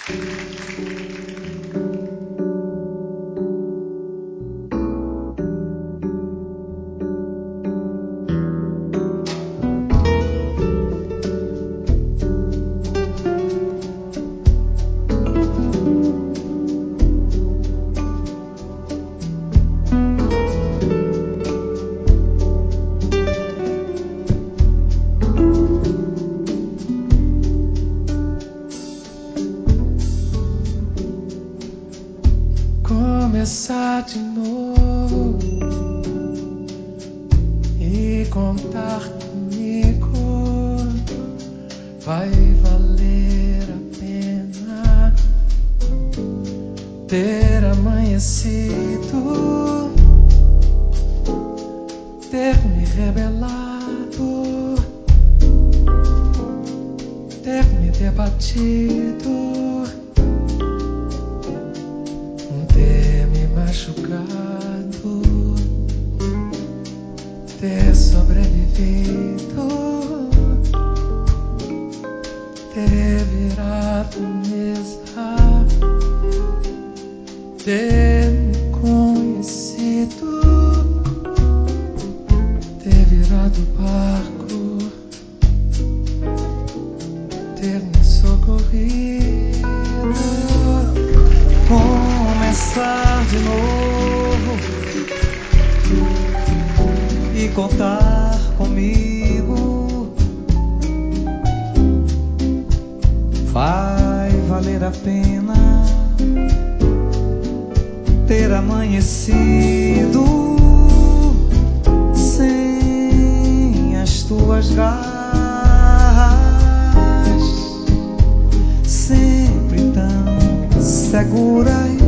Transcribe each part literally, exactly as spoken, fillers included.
Começar de novo e contar comigo vai valer a pena ter amanhecido, ter me rebelado, ter me debatido, ter me machucado, ter sobrevivido, ter virado mesa, ter me conhecido, ter virado barco, ter me socorrido. Começar de novo e contar comigo vai valer a pena ter amanhecido sem as tuas garras, sempre tão seguras,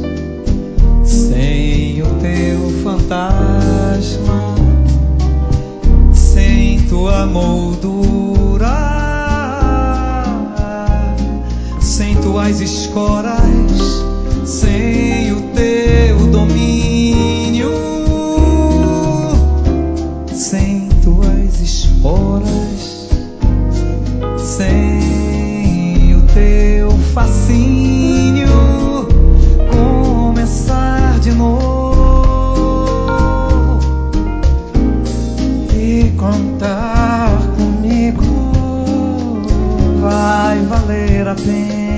sem o teu fantasma, sem tua moldura, sem tuas escoras, sem o teu domínio, sem tuas esporas, sem o teu fascínio. Começar de novo E contar comigo vai valer a pena